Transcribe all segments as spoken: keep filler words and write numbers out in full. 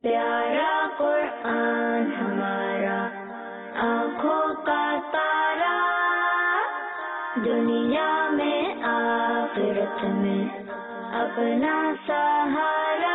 پیارا قرآن ہمارا آنکھوں کا تارا، دنیا میں آخرت میں اپنا سہارا۔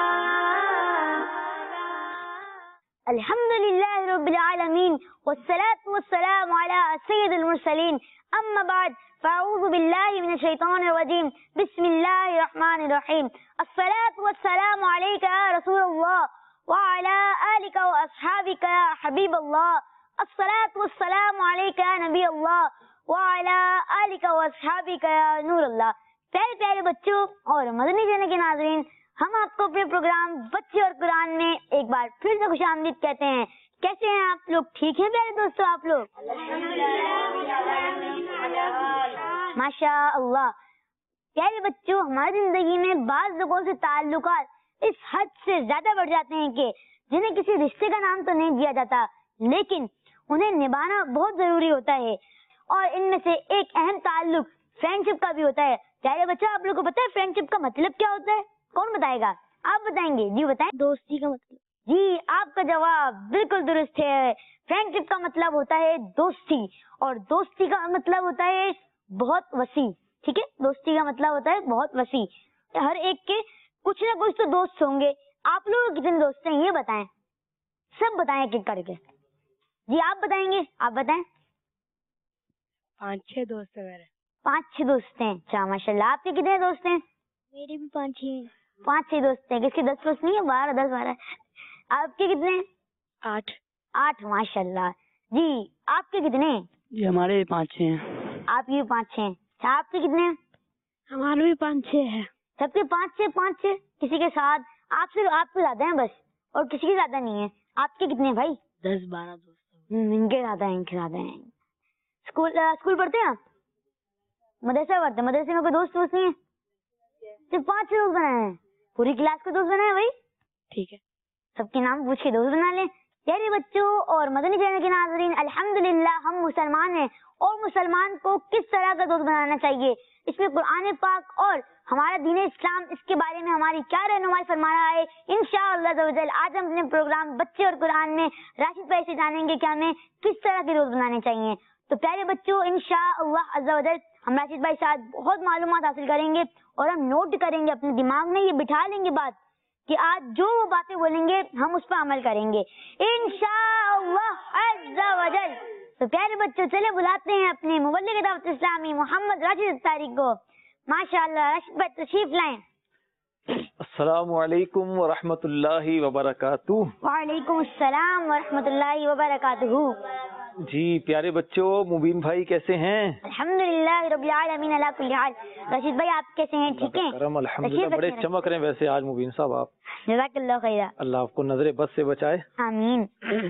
الحمدللہ رب العالمین والصلاة والسلام علی سید المرسلین، اما بعد فاعوذ باللہ من الشیطان الرجیم، بسم اللہ الرحمن الرحیم۔ الصلاة والسلام علیک یا رسول اللہ وعلی آلک واصحابک یا حبیب اللہ، الصلاة والسلام علیک یا نبی اللہ وعلی آلک واصحابک یا نور اللہ۔ پیارے پیارے بچوں اور مدنی چینل کے ناظرین، ہم آپ کو اپنے پروگرام بچے اور قرآن میں ایک بار پھر سے خوش آمدید کہتے ہیں۔ کیسے ہیں آپ لوگ؟ ٹھیک ہیں پیارے دوستو آپ لوگ؟ ماشاء اللہ۔ پیارے بچوں، ہماری زندگی میں بعض لوگوں سے تعلقات اس حد سے زیادہ بڑھ جاتے ہیں کہ جنہیں کسی رشتے کا نام تو نہیں دیا جاتا، لیکن انہیں نبھانا بہت ضروری ہوتا ہے، اور ان میں سے ایک اہم تعلق فرینڈ شپ کا بھی ہوتا ہے۔ پیارے بچوں، آپ لوگوں کو پتہ ہے فرینڈ شپ کا مطلب کیا ہوتا ہے؟ کون بتائے گا؟ آپ بتائیں گے؟ جی بتائیں۔ دوستی کا مطلب؟ جی، آپ کا جواب بالکل درست ہے۔ فرینڈ شپ کا مطلب ہوتا ہے دوستی، اور دوستی کا مطلب ہوتا ہے بہت وسیع۔ ٹھیک ہے، دوستی کا مطلب ہوتا ہے بہت وسیع۔ ہر ایک کے کچھ نہ کچھ تو دوست ہوں گے۔ آپ لوگ کتنے دوست ہیں یہ بتائیں، سب بتائیں ایک ایک کر کے۔ جی آپ بتائیں گے؟ آپ بتائیں۔ پانچ چھ دوست ہیں میرے۔ پانچ چھ دوست ہیں، اچھا ماشاء اللہ۔ آپ کے کتنے دوست ہیں؟ میرے بھی پانچ چھ ہیں۔ پانچ چھ دوست ہیں، کس کے دس دوست نہیں ہے؟ بارہ دس بارہ۔ آپ کے کتنے؟ آٹھ۔ آٹھ، ماشاء اللہ۔ جی آپ کے کتنے؟ جی ہمارے بھی پانچ چھ ہیں۔ آپ کے بھی پانچ چھ ہیں، اچھا آپ کے کتنے؟ ہمارے بھی پانچ چھ ہیں۔ سب کے پانچ چھ پانچ چھ، کسی کے ساتھ آپ سے آپ کو زیادہ ہیں بس، اور کسی کے زیادہ نہیں ہے۔ آپ کے کتنے بھائی؟ دس بارہ دوست۔ ان کے زیادہ ہیں، ان کے زیادہ ہیں۔ اسکول اسکول پڑھتے ہیں آپ؟ مدرسہ پڑھتے ہیں؟ مدرسے میں کوئی دوست دوست نہیں ہے؟ صرف پانچ چھ دوست بنائے ہیں؟ پوری کلاس کو دوست بنائے بھائی؟ ٹھیک ہے، سب کے نام پوچھ کے دوست بنا لیں۔ پیارے بچوں اور مدنی چینل کے ناظرین، الحمدللہ ہم مسلمان ہیں، اور مسلمان کو کس طرح کا دوست بنانا چاہیے، اس میں قرآن پاک اور ہمارا دین اسلام اس کے بارے میں ہماری کیا رہنمائی فرما رہا ہے، انشاءاللہ عز و جل آج ہم اپنے پروگرام بچے اور قرآن میں راشد بھائی سے جانیں گے کہ ہمیں کس طرح کے دوست بنانے چاہیے۔ تو پیارے بچوں، انشاءاللہ عز و جل ہم راشد بھائی سے آج بہت معلومات حاصل کریں گے، اور ہم نوٹ کریں گے، اپنے دماغ میں یہ بٹھا لیں گے بات کہ آج جو وہ باتیں بولیں گے ہم اس پر عمل کریں گے انشاءاللہ عز و جل۔ تو پیارے بچوں، چلے بلاتے ہیں اپنے مبلغ دعوت اسلامی محمد راشد اختاری کو۔ ماشاءاللہ، راشد بھائی تشریف لائیں۔ السلام علیکم ورحمۃ اللہ وبرکاتہ۔ وعلیکم السلام ورحمۃ اللہ وبرکاتہ۔ جی پیارے بچوں، مبین بھائی کیسے ہیں؟ الحمدللہ رب العالمین علی کل حال۔ راشد بھائی آپ کیسے ہیں؟ ٹھیک ہیں؟ کرم الحمدللہ، بڑے چمک رہے ہیں ویسے آج مبین صاحب آپ۔ جزاک اللہ خیر۔ اللہ آپ کو نظر بد سے بچائے، آمین۔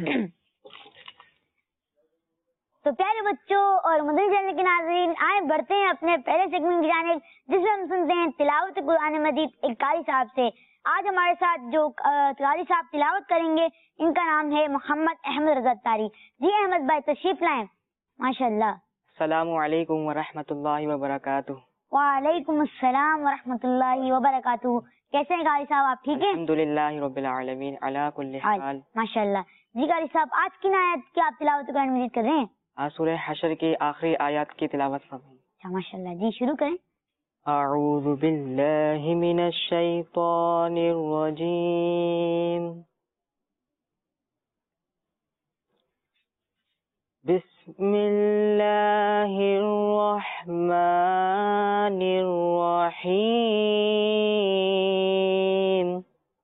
تو پیارے بچوں اور مدنی چینل کے ناظرین، آئے بڑھتے ہیں اپنے پہلے سیگمنٹ کی جانب، جس میں ہم سنتے ہیں تلاوت قرآن مجید ایک قاری صاحب سے۔ آج ہمارے ساتھ جو قاری صاحب تلاوت کریں گے ان کا نام ہے محمد احمد رضا اختاری۔ جی احمد بھائی تشریف لائیں۔ ماشاء اللہ۔ السلام علیکم ورحمۃ اللہ وبرکاتہ۔ وعلیکم السلام ورحمۃ اللہ وبرکاتہ۔ کیسے ہیں قاری صاحب آپ؟ ٹھیک ہیں؟ الحمدللہ رب العالمین علی کل حال۔ ماشاء اللہ۔ جی قاری صاحب، آج کن آیت کی آپ تلاوت قرآن مجید کر رہے ہیں؟ آج سورہ حشر کی آخری آیات کی تلاوت فرمائیں۔ اچھا ماشاء اللہ، جی شروع کریں۔ اعوذ باللہ من الشیطان الرجیم، بسم اللہ الرحمن الرحیم،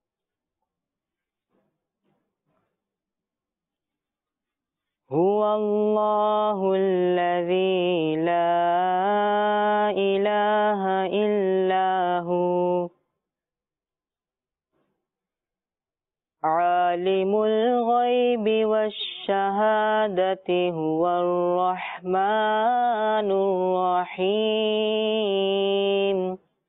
هو اللہ الذی لا الہ الا هو عالم الغیب والشہادۃ هو الرحمن الرحیم،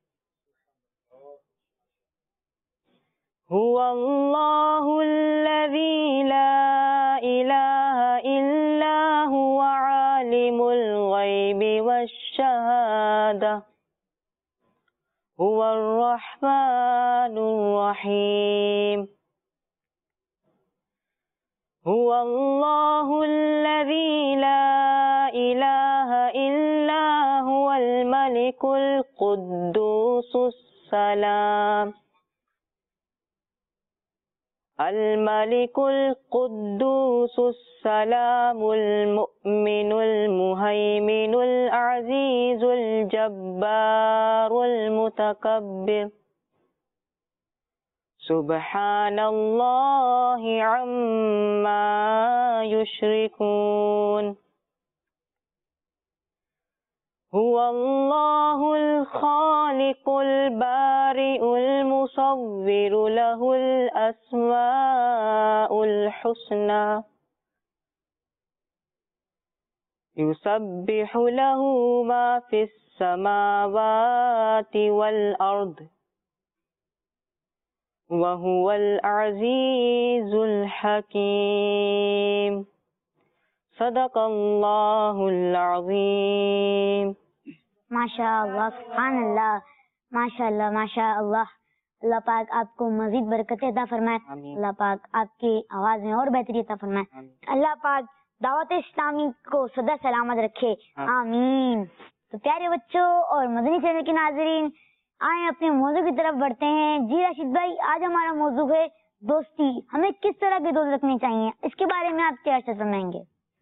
هو اللہ الذی لا الہ الا هو عالم الغیب والشہادۃ هو الرحمن الرحیم۔ هو الله الذي لا إله إلا هو الملك القدوس السلام الملك القدوس السلام المؤمن المهيمن العزيز الجبار المتكبر سبحان الله عما يشركون هو الله الخالق البارئ المصور له الأسماء الحسنى يسبح له ما في السماوات والأرض وهو العزيز الحكيم صدق الله العظيم. माशा अल्लाह, सुभान अल्लाह, माशा अल्लाह, माशा अल्लाह. अल्लाह पाक आपको मजीद बरकतें अता फरमाए. अल्लाह पाक आपकी आवाज में और बेहतरी अता फरमाए. अल्लाह पाक दावत इस्लामी को सदा सलामत रखे. आमीन. तो प्यारे बच्चों और मदनी चैनल के नाजरीन, आए अपने मौजू की तरफ बढ़ते हैं. जी राशिद भाई, आज हमारा मौजू है दोस्ती. हमें किस तरह की दोस्त रखनी चाहिए, इसके बारे में आप क्या फरमाएंगे?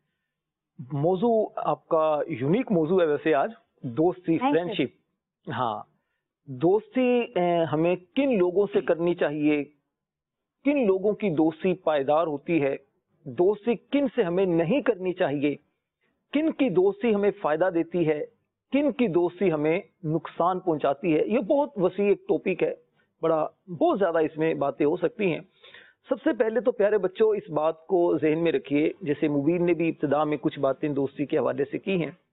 मौजू आपका यूनिक मौजू है वैसे आज, दोस्ती, फ्रेंडशिप. हाँ, दोस्ती हमें किन लोगों से करनी चाहिए, किन लोगों की दोस्ती पायदार होती है, दोस्ती किन से हमें नहीं करनी चाहिए, किन की दोस्ती हमें फायदा देती है, किन की दोस्ती हमें नुकसान पहुंचाती है. ये बहुत वसी एक टॉपिक है, बड़ा बहुत ज्यादा इसमें बातें हो सकती हैं. सबसे पहले तो प्यारे बच्चों इस बात को जहन में रखिए, जैसे मुबीन ने भी इब्तिदा में कुछ बातें दोस्ती के हवाले से की हैं.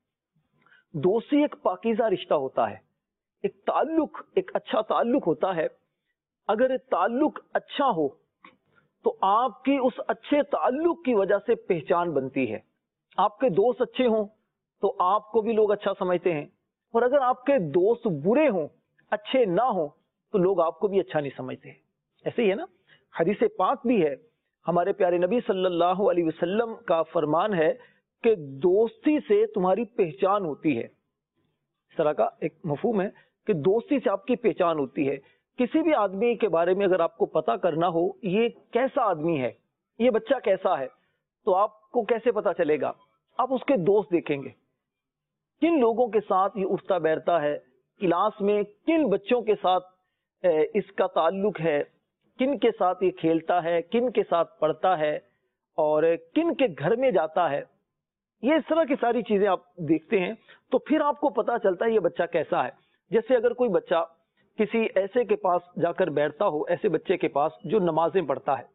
दोस्ती एक पाकीज़ा रिश्ता होता है, एक ताल्लुक, एक अच्छा ताल्लुक होता है. अगर ताल्लुक अच्छा हो तो आपकी उस अच्छे ताल्लुक की वजह से पहचान बनती है. आपके दोस्त अच्छे हों तो आपको भी लोग अच्छा समझते हैं, और अगर आपके दोस्त बुरे हों, अच्छे ना हो, तो लोग आपको भी अच्छा नहीं समझते. ऐसे ही है ना, हदीस पाक भी है, हमारे प्यारे नबी सल्लल्लाहु अलैहि वसल्लम का फरमान है कि दोस्ती से तुम्हारी पहचान होती है. इस तरह का एक मफहूम है कि दोस्ती से आपकी पहचान होती है. किसी भी आदमी के बारे में अगर आपको पता करना हो, ये कैसा आदमी है, ये बच्चा कैसा है, तो आपको कैसे पता चलेगा? आप उसके दोस्त देखेंगे, किन लोगों के साथ ये उठता बैठता है, क्लास में किन बच्चों के साथ इसका ताल्लुक है, किन के साथ ये खेलता है, किन के साथ पढ़ता है, और किन के घर में जाता है. ये इस तरह की सारी चीजें आप देखते हैं तो फिर आपको पता चलता है ये बच्चा कैसा है. जैसे अगर कोई बच्चा किसी ऐसे के पास जाकर बैठता हो, ऐसे बच्चे के पास जो नमाजें पढ़ता है,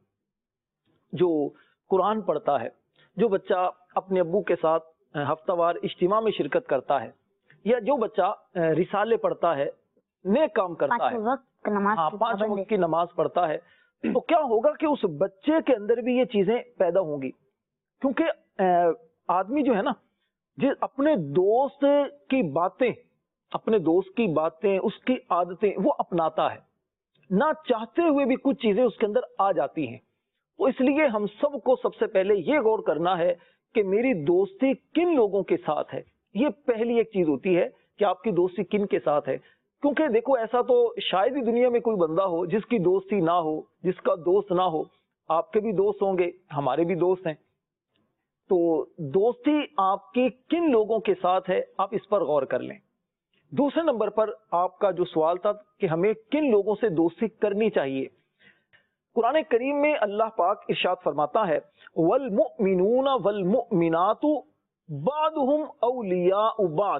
जो कुरान पढ़ता है, जो बच्चा अपने अब्बू के साथ हफ्तावार इज्तिमा में शिरकत करता है, या जो बच्चा रिसाले पढ़ता है, नेक काम करता है, हाँ पांच वक्त की नमाज पढ़ता है, तो क्या होगा कि उस बच्चे के अंदर भी ये चीजें पैदा होंगी. क्योंकि आदमी जो है ना, जिस अपने दोस्त की बातें, अपने दोस्त की बातें, उसकी आदतें वो अपनाता है, ना चाहते हुए भी कुछ चीजें उसके अंदर आ जाती हैं. तो इसलिए हम सबको सबसे पहले ये गौर करना है कि मेरी दोस्ती किन लोगों के साथ है. ये पहली एक चीज होती है कि आपकी दोस्ती किन के साथ है. क्योंकि देखो, ऐसा तो शायद ही दुनिया में कोई बंदा हो जिसकी दोस्ती ना हो, जिसका दोस्त ना हो. आपके भी दोस्त होंगे, हमारे भी दोस्त हैं. तो दोस्ती आपकी किन लोगों के साथ है, आप इस पर गौर कर लें. दूसरे नंबर पर आपका जो सवाल था कि हमें किन लोगों से दोस्ती करनी चाहिए. कुरान करीम में अल्लाह पाक इरशाद फरमाता है, वल मुमिनूना वल मुमिनातु बादुहुम औलियाउ बाद.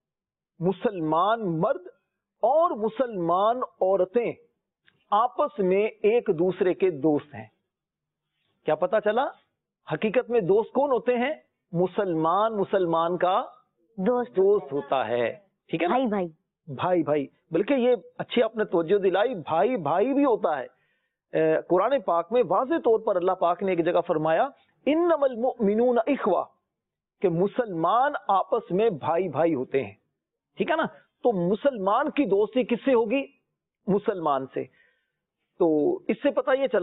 मुसलमान मर्द और मुसलमान औरतें आपस में एक दूसरे के दोस्त हैं. क्या पता चला? हकीकत में दोस्त कौन होते हैं? मुसलमान मुसलमान का दोस्त दोस्त होता है. ठीक है ना? भाई भाई भाई भाई बल्कि ये अच्छी आपने तवज्जो दिलाई, भाई भाई भी होता है. कुरान पाक में वाज़े तौर पर अल्लाह पाक ने एक जगह फरमाया, इन्नमल मुमिनूना इख्वा, कि मुसलमान आपस में भाई भाई होते हैं. ठीक है ना? तो मुसलमान की दोस्ती किससे होगी? मुसलमान से. तो इससे पता ये चला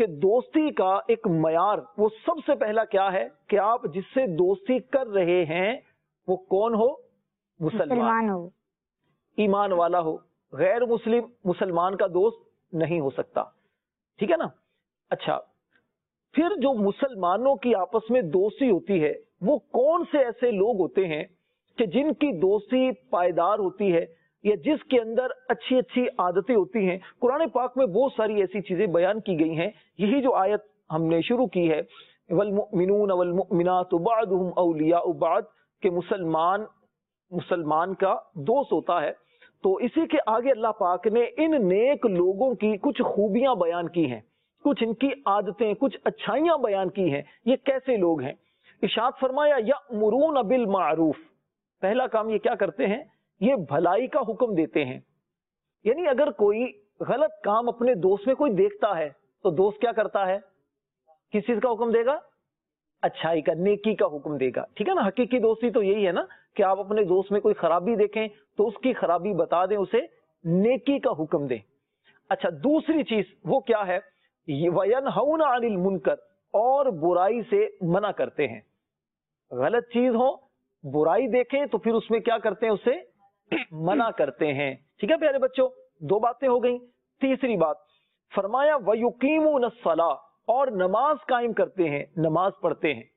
کہ दोस्ती का एक मयार वो सबसे पहला क्या है कि आप जिससे दोस्ती कर रहे हैं वो कौन हो? मुसलमान मुसलमान हो। ईमान वाला हो। गैर मुस्लिम मुसलमान का दोस्त नहीं हो सकता, ठीक है ना। अच्छा, फिर जो मुसलमानों की आपस में दोस्ती होती है वो कौन से ऐसे लोग होते हैं कि जिनकी दोस्ती पायदार होती है या जिसके अंदर अच्छी अच्छी आदतें होती हैं। कुरान पाक में बहुत सारी ऐसी चीजें बयान की गई हैं। यही जो आयत हमने शुरू की है, वल मुमिनून वल मुमिनातु बअदुहुम औलियाउ बअद, के मुसलमान मुसलमान का दोस्त होता है। तो इसी के आगे अल्लाह पाक ने इन नेक लोगों की कुछ खूबियां बयान की हैं, कुछ इनकी आदतें, कुछ अच्छाइयां बयान की हैं। ये कैसे लोग हैं? इरशाद फरमाया यअमुरून बिल मारूफ, पहला काम ये क्या करते हैं? ये भलाई का हुक्म देते हैं। यानी अगर कोई गलत काम अपने दोस्त में कोई देखता है तो दोस्त क्या करता है? किस चीज का हुक्म देगा? अच्छाई का, नेकी का हुक्म देगा, ठीक है ना। हकीकी दोस्ती तो यही है ना कि आप अपने दोस्त में कोई खराबी देखें तो उसकी खराबी बता दें, उसे नेकी का हुक्म दें। अच्छा, दूसरी चीज वो क्या है? वयनहौना अनिल मुनकर, और बुराई से मना करते हैं। गलत चीज हो, बुराई देखें तो फिर उसमें क्या करते हैं? उसे मना करते हैं, ठीक है प्यारे बच्चों। दो बातें हो गई। तीसरी बात फरमाया वयुकीमून अस्सलाह, और नमाज कायम करते हैं, नमाज पढ़ते हैं।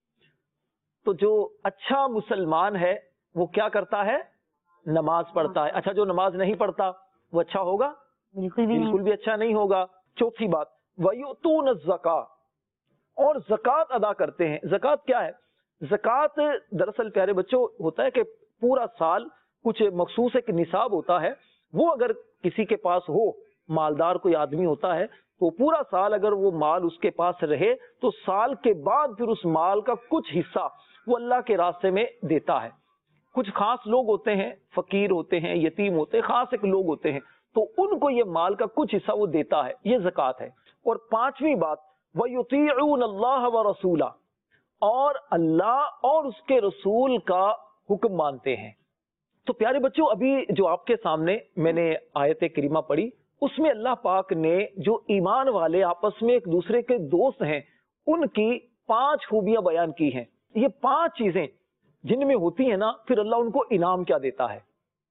तो जो अच्छा मुसलमान है वो क्या करता है? नमाज पढ़ता है। अच्छा, जो नमाज नहीं पढ़ता वो अच्छा होगा? बिल्कुल भी बिल्कुल भी अच्छा नहीं होगा। चौथी बात वयुतून ज़का, और ज़कात अदा करते हैं। ज़कात क्या है? ज़कात दरअसल प्यारे बच्चों होता है कि पूरा साल कुछ मखसूस एक निसाब होता है, वो अगर किसी के पास हो, मालदार कोई आदमी होता है, तो पूरा साल अगर वो माल उसके पास रहे तो साल के बाद फिर उस माल का कुछ हिस्सा वो अल्लाह के रास्ते में देता है। कुछ खास लोग होते हैं, फकीर होते हैं, यतीम होते हैं, खास एक लोग होते हैं, तो उनको ये माल का कुछ हिस्सा वो देता है, ये ज़कात है। और पांचवी बात वयुतीऊन अल्लाह व रसूला, और अल्लाह और उसके रसूल का हुक्म मानते हैं। तो प्यारे बच्चों, अभी जो आपके सामने मैंने आयत करीमा पढ़ी उसमें अल्लाह पाक ने जो ईमान वाले आपस में एक दूसरे के दोस्त हैं उनकी पांच खूबियां बयान की हैं। ये पांच चीजें जिनमें होती है ना, फिर अल्लाह उनको इनाम क्या देता है,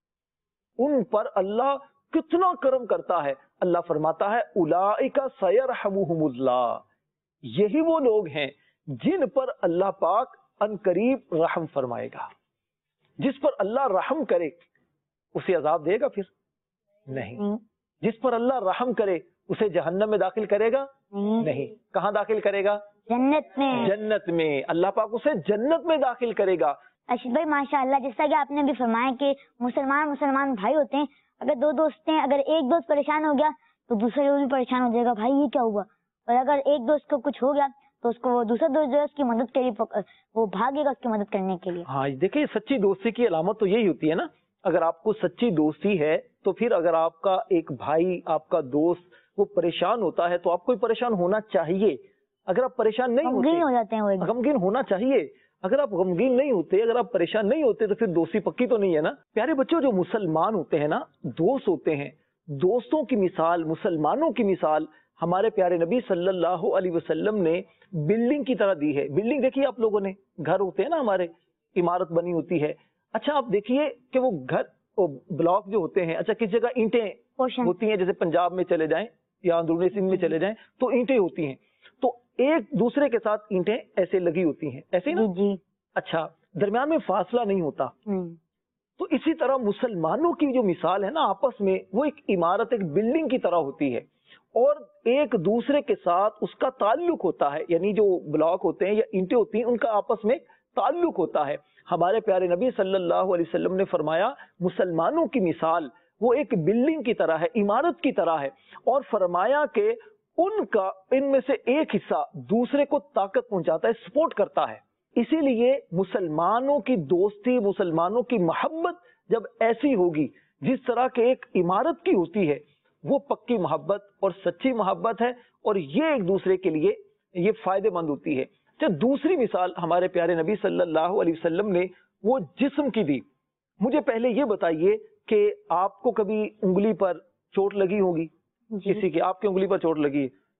उन पर अल्लाह कितना करम करता है। अल्लाह फरमाता है उलाइका सयरहमुहुमुल्लाह, यही वो लोग हैं जिन पर अल्लाह पाक अनकरीब रहम फरमाएगा। जिस पर अल्लाह रहम करे उसे अजाब देगा? फिर नहीं। जिस पर अल्लाह रहम करे उसे जहन्नम में दाखिल करेगा? नहीं। कहाँ दाखिल करेगा? जन्नत में। जन्नत में। अल्लाह पाक उसे जन्नत में दाखिल करेगा। अर्शद भाई माशाअल्लाह, जैसा कि आपने भी फरमाया कि मुसलमान मुसलमान भाई होते हैं। अगर दो दोस्त हैं, अगर एक दोस्त परेशान हो गया तो दूसरा दोस्त भी परेशान हो जाएगा, भाई ये क्या हुआ। और अगर एक दोस्त को कुछ हो गया तो उसको वो दूसरा दोस्त जो है उसकी मदद के लिए वो भागेगा उसकी मदद करने के लिए। हाँ, देखिए सच्ची दोस्ती की अलामत तो यही होती है ना। अगर आपको सच्ची दोस्ती है तो फिर अगर आपका एक भाई, आपका दोस्त वो परेशान होता है तो आपको भी परेशान होना चाहिए। अगर आप परेशान नहीं होते, गमगीन हो जाते हैं, वो गमगीन होना चाहिए। अगर आप गमगीन नहीं होते, अगर आप परेशान नहीं होते तो फिर दोस्ती पक्की तो नहीं है ना। प्यारे बच्चों, जो मुसलमान होते हैं ना, दोस्त होते हैं, दोस्तों की मिसाल, मुसलमानों की मिसाल हमारे प्यारे नबी सल्लल्लाहु अलैहि वसल्लम ने बिल्डिंग की तरह दी है। बिल्डिंग देखिए आप लोगों ने, घर होते हैं ना हमारे, इमारत बनी होती है। अच्छा, आप देखिए कि वो घर, वो ब्लॉक जो होते हैं, अच्छा किस जगह ईंटें होती हैं, जैसे पंजाब में चले जाएं या अंदरूनी सिंध में चले जाएं तो ईंटें होती हैं, तो एक दूसरे के साथ ईंटें ऐसे लगी होती हैं, ऐसे ना जी। अच्छा, दरमियान में फासला नहीं होता। तो इसी तरह मुसलमानों की जो मिसाल है ना आपस में, वो एक इमारत, एक बिल्डिंग की तरह होती है और एक दूसरे के साथ उसका ताल्लुक होता है। यानी जो ब्लॉक होते हैं या ईंटें होती हैं उनका आपस में ताल्लुक होता है। हमारे प्यारे नबी सल्लल्लाहु अलैहि वसल्लम ने फरमाया मुसलमानों की मिसाल वो एक बिल्डिंग की तरह है, इमारत की तरह है, और फरमाया कि उनका इनमें से एक हिस्सा दूसरे को ताकत पहुंचाता है, सपोर्ट करता है। इसीलिए मुसलमानों की दोस्ती, मुसलमानों की मोहब्बत जब ऐसी होगी जिस तरह के एक इमारत की होती है, वो पक्की मोहब्बत और सच्ची मोहब्बत है, और ये एक दूसरे के लिए ये फायदेमंद होती है। तो दूसरी मिसाल हमारे प्यारे नबी सल्लल्लाहु अलैहि वसल्लम ने वो जिस्म की दी। मुझे पहले ये बताइए कि आपको कभी उंगली पर चोट लगी होगी, किसी की आपकी उंगली पर चोट लगी,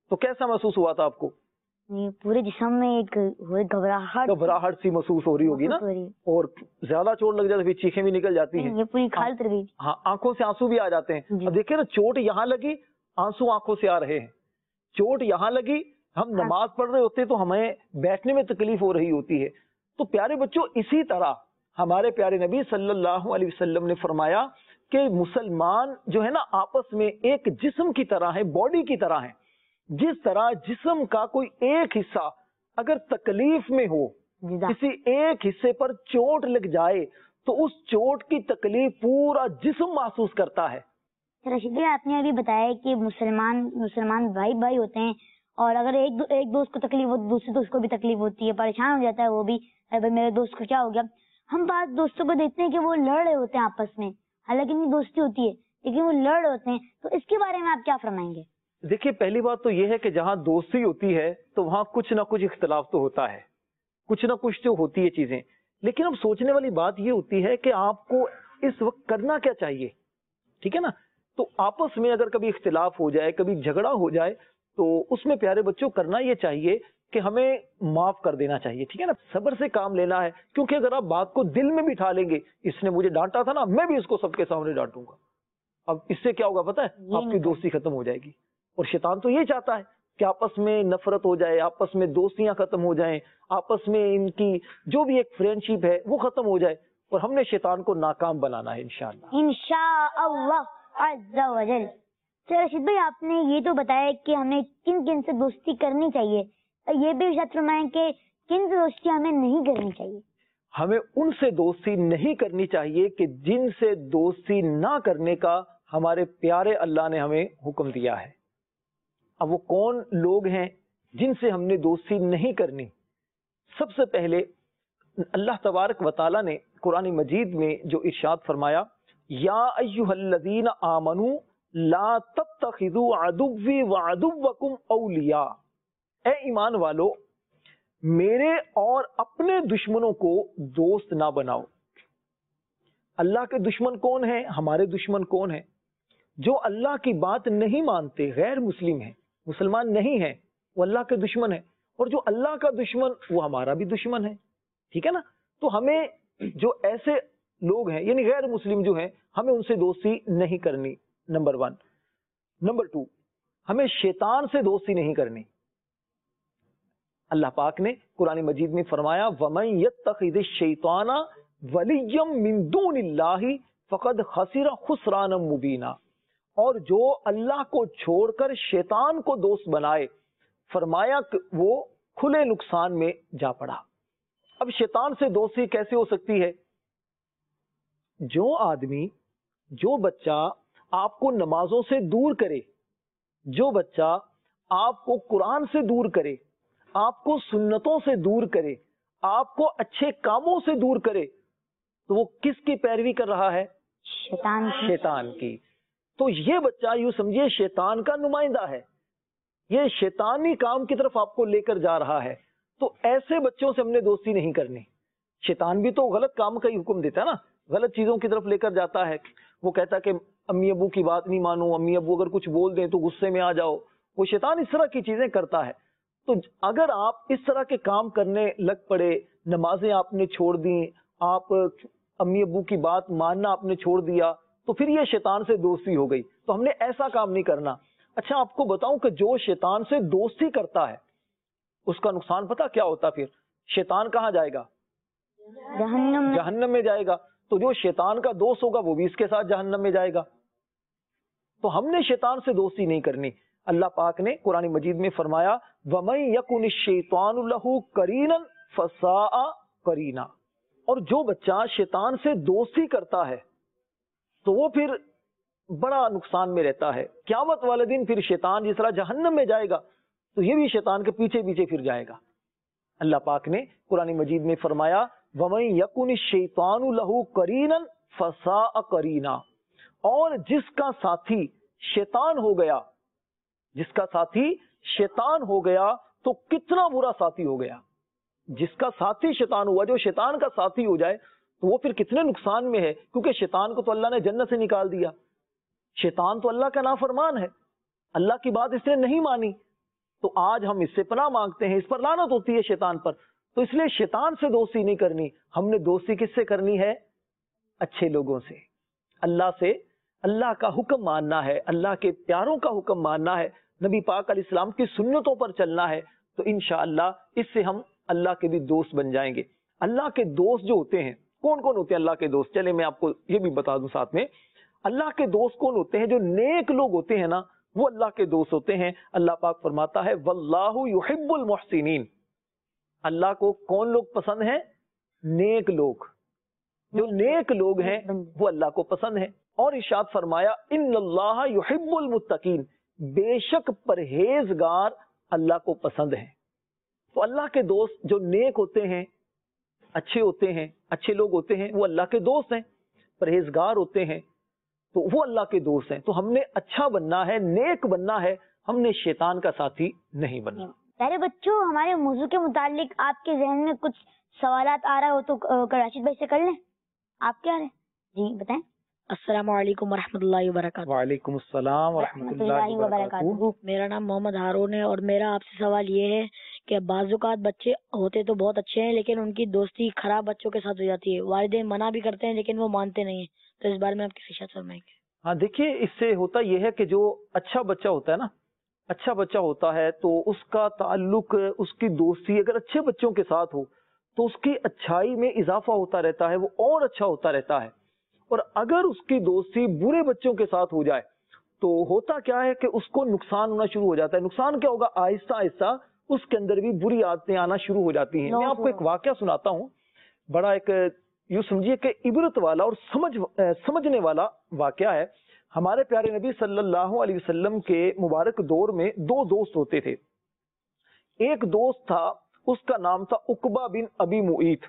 تو کیسا محسوس ہوا تھا آپ کو؟ یہ پورے جسم میں ایک گھبراہٹ گھبراہٹ سی محسوس ہو رہی ہوگی نا, اور زیادہ چوٹ لگ جاتی پھر چیخیں بھی نکل جاتی ہیں, یہ پوری کھال اتر گئی. ہاں, آنکھوں سے آنسو بھی آ جاتے ہیں. اب دیکھیں نا, چوٹ یہاں لگی, آنسو آنکھوں سے آ رہے ہیں. چوٹ یہاں لگی, ہم نماز پڑھ رہے ہوتے تو ہمیں بیٹھنے میں تکلیف ہو رہی ہوتی ہے. تو پیارے بچوں, اسی طرح ہمارے پیارے نبی صلی اللہ علیہ وسلم نے فرمایا کہ مسلمان جو ہے نا آپس میں ایک جسم کی طرح ہے, باڈی کی طرح ہے. جس طرح جسم کا کوئی ایک حصہ اگر تکلیف میں ہو, کسی ایک حصے پر چوٹ لگ جائے تو اس چوٹ کی تکلیف پورا جسم محسوس کرتا ہے. رشید بھائی, آپ نے ابھی بتایا کہ مسلمان مسلمان بھائی بھائی ہوتے ہیں, اور اگر ایک دو, ایک دوست کو تکلیف ہوتی ہے دوسرے دوست کو بھی تکلیف ہوتی ہے, پریشان ہو جاتا ہے وہ بھی, ارے میرے دوست کو کیا ہو گیا. ہم بعض دوستوں کو دیکھتے ہیں کہ وہ لڑ رہے ہوتے ہیں آپس میں, حالانکہ ان کی دوستی ہوتی ہے لیکن وہ لڑ رہے ہوتے ہیں, تو اس کے بارے میں آپ کیا فرمائیں گے؟ دیکھیے, پہلی بات تو یہ ہے کہ جہاں دوستی ہوتی ہے تو وہاں کچھ نہ کچھ اختلاف تو ہوتا ہے, کچھ نہ کچھ تو ہوتی ہے چیزیں. لیکن اب سوچنے والی بات یہ ہوتی ہے کہ آپ کو اس وقت کرنا کیا چاہیے. ٹھیک ہے نا, تو آپس میں اگر کبھی اختلاف ہو جائے, کبھی جھگڑا ہو جائے, تو اس میں پیارے بچوں کرنا یہ چاہیے کہ ہمیں معاف کر دینا چاہیے. ٹھیک ہے نا, صبر سے کام لینا ہے, کیونکہ اگر آپ بات کو دل میں بٹھا لیں گے, اس نے مجھے ڈانٹا تھا نا, میں بھی اس کو سب کے سامنے ڈانٹوں گا, اب اس سے کیا ہوگا پتہ ہے, آپ کی دوستی ختم ہو جائے گی. اور شیطان تو یہ چاہتا ہے کہ آپس میں نفرت ہو جائے, آپس میں دوستیاں ختم ہو جائیں, آپس میں ان کی جو بھی ایک فرینڈ شپ ہے وہ ختم ہو جائے, اور ہم نے شیطان کو ناکام بنانا ہے انشاءاللہ انشاءاللہ عز و جل. تو رشید بھائی, آپ نے یہ تو بتایا کہ ہمیں کن کن سے دوستی کرنی چاہیے, یہ بھی ارشاد فرمائیں کہ کن سے دوستی ہمیں نہیں کرنی چاہیے. ہمیں ان سے دوستی نہیں کرنی چاہیے کہ جن سے دوستی نہ کرنے کا ہمارے پیارے اللہ نے ہمیں حکم دیا ہے. اب وہ کون لوگ ہیں جن سے ہم نے دوستی نہیں کرنی؟ سب سے پہلے اللہ تبارک و تعالی نے قرآن مجید میں جو ارشاد فرمایا, یا ایھا الذین آمنوا لا تتخذوا عدوی وعدوکم اولیاء, اے ایمان والو میرے اور اپنے دشمنوں کو دوست نہ بناؤ. اللہ کے دشمن کون ہیں؟ ہمارے دشمن کون ہیں؟ جو اللہ کی بات نہیں مانتے, غیر مسلم ہیں, مسلمان نہیں ہیں, وہ اللہ کے دشمن ہیں. اور جو اللہ کا دشمن وہ ہمارا بھی دشمن ہے. ٹھیک ہے نا, تو ہمیں جو ایسے لوگ ہیں یعنی غیر مسلم جو ہیں, ہمیں ان سے دوستی نہیں کرنی, نمبر ون. نمبر ٹو, ہمیں شیطان سے دوستی نہیں کرنی. اللہ پاک نے قرآن مجید میں فرمایا, وَمَن يَتَّخِذِ الشَّيْطَانَ وَلِيًّا مِّن دُونِ اللَّهِ فَقَدْ خَسِرَ خُسْرَانًا مُبِينًا, اور جو اللہ کو چھوڑ کر شیطان کو دوست بنائے, فرمایا کہ وہ کھلے نقصان میں جا پڑا. اب شیطان سے دوستی کیسے ہو سکتی ہے؟ جو آدمی, جو بچہ آپ کو نمازوں سے دور کرے, جو بچہ آپ کو قرآن سے دور کرے, آپ کو سنتوں سے دور کرے, آپ کو اچھے کاموں سے دور کرے, تو وہ کس کی پیروی کر رہا ہے؟ شیطان کی. شیطان کی. تو یہ بچہ یوں سمجھیے شیطان کا نمائندہ ہے, یہ شیطانی کام کی طرف آپ کو لے کر جا رہا ہے. تو ایسے بچوں سے ہم نے دوستی نہیں کرنی. شیطان بھی تو غلط کام کا ہی حکم دیتا ہے نا, غلط چیزوں کی طرف لے کر جاتا ہے. وہ کہتا ہے کہ امی ابو کی بات نہیں مانو, امی ابو اگر کچھ بول دیں تو غصے میں آ جاؤ. وہ شیطان اس طرح کی چیزیں کرتا ہے. تو اگر آپ اس طرح کے کام کرنے لگ پڑے, نمازیں آپ نے چھوڑ دیں, آپ امی ابو کی بات ماننا آپ نے چھوڑ دیا, تو پھر یہ شیطان سے دوستی ہو گئی. تو ہم نے ایسا کام نہیں کرنا. اچھا آپ کو بتاؤں کہ جو شیطان سے دوستی کرتا ہے اس کا نقصان پتہ کیا ہوتا؟ پھر شیطان کہاں جائے گا؟ جہنم. جہنم میں جائے گا. تو جو شیطان کا دوست ہوگا وہ بھی اس کے ساتھ جہنم میں جائے گا. تو ہم نے شیطان سے دوستی نہیں کرنی. اللہ پاک نے قرآن مجید میں فرمایا, وَمَن يَكُنِ الشَّيْطَانُ لَهُ قَرِينًا فَسَاءَ قَرِينًا, اور جو بچہ شیطان سے دوستی کرتا ہے تو وہ پھر بڑا نقصان میں رہتا ہے. قیامت والے دن پھر شیطان جس طرح جہنم میں جائے گا تو یہ بھی شیطان کے پیچھے پیچھے پھر جائے گا. اللہ پاک نے قرآن مجید میں فرمایا, وَمَن يَكُنِ الشَّيْطَانُ لَهُ قَرِينًا فَسَاءَ قَرِينًا, اور جس کا ساتھی شیطان ہو گیا, جس کا ساتھی شیطان ہو گیا تو کتنا برا ساتھی ہو گیا. جس کا ساتھی شیطان ہوا, جو شیطان کا ساتھی ہو جائے تو وہ پھر کتنے نقصان میں ہے, کیونکہ شیطان کو تو اللہ نے جنت سے نکال دیا. شیطان تو اللہ کا نافرمان ہے, اللہ کی بات اس نے نہیں مانی, تو آج ہم اس سے پناہ مانگتے ہیں, اس پر لعنت ہوتی ہے شیطان پر. تو اس لیے شیطان سے دوستی نہیں کرنی, ہم نے دوستی کس سے کرنی ہے؟ اچھے لوگوں سے, اللہ سے. اللہ کا حکم ماننا ہے, اللہ کے پیاروں کا حکم ماننا ہے, نبی پاک علیہ السلام کی سنتوں پر چلنا ہے, تو انشاءاللہ اس سے ہم اللہ کے بھی دوست بن جائیں گے. اللہ کے دوست جو ہوتے ہیں, کون کون ہوتے ہیں اللہ کے دوست؟ چلے میں آپ کو یہ بھی بتا دوں ساتھ میں. اللہ کے دوست کون ہوتے ہیں؟ جو نیک لوگ ہوتے ہیں نا, وہ اللہ کے دوست ہوتے ہیں. اللہ پاک فرماتا ہے واللہ یحب المحسنین. اللہ کو کون لوگ پسند ہیں؟ نیک لوگ. جو نیک لوگ ہیں وہ اللہ کو پسند ہیں. اور ارشاد فرمایا ان اللہ یحب المتقین, بے شک پرہیزگار اللہ کو پسند ہیں. تو اللہ کے دوست جو نیک ہوتے ہیں, اچھے ہوتے ہیں, اچھے لوگ ہوتے ہیں, وہ اللہ کے دوست ہیں. پرہیزگار ہوتے ہیں تو وہ اللہ کے دوست ہیں. تو ہم نے اچھا بننا ہے, نیک بننا ہے, ہم نے شیطان کا ساتھی نہیں بننا. پیارے بچوں, ہمارے موضوع کے متعلق آپ کے ذہن میں کچھ سوالات آ رہا ہو تو راشد بھائی سے کر لیں. آپ کیا رہے جی بتائیں. السلام علیکم ورحمۃ اللہ وبرکاتہ. وعلیکم السلام ورحمۃ اللہ وبرکاتہ. میرا نام محمد ہارون ہے اور میرا آپ سے سوال یہ ہے کہ بعض اوقات بچے ہوتے تو بہت اچھے ہیں لیکن ان کی دوستی خراب بچوں کے ساتھ ہو جاتی ہے. والدین منع بھی کرتے ہیں لیکن وہ مانتے نہیں ہیں, تو اس بارے میں آپ کی ارشاد فرمائیں گے. ہاں دیکھیے, اس سے ہوتا یہ ہے کہ جو اچھا بچہ ہوتا ہے نا, اچھا بچہ ہوتا ہے تو اس کا تعلق, اس کی دوستی اگر اچھے بچوں کے ساتھ ہو تو اس کی اچھائی میں اضافہ ہوتا رہتا ہے, وہ اور اچھا ہوتا رہتا ہے. اور اگر اس کی دوستی برے بچوں کے ساتھ ہو جائے تو ہوتا کیا ہے کہ اس کو نقصان ہونا شروع ہو جاتا ہے. نقصان کیا ہوگا؟ آہستہ آہستہ اس کے اندر بھی بری عادتیں آنا شروع ہو جاتی ہیں. میں آپ کو ایک واقعہ سناتا ہوں, بڑا ایک یوں سمجھیے کہ عبرت والا اور سمجھ سمجھنے والا واقعہ ہے. ہمارے پیارے نبی صلی اللہ علیہ وسلم کے مبارک دور میں دو دوست ہوتے تھے. ایک دوست تھا, اس کا نام تھا عقبہ بن ابی معیط.